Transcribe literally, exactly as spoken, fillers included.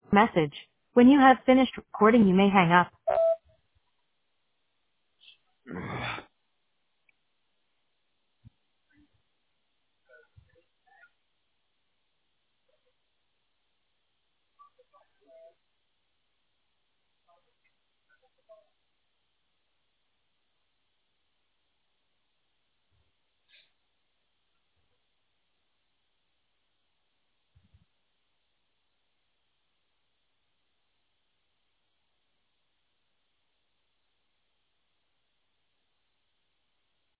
message. When you have finished recording, you may hang up.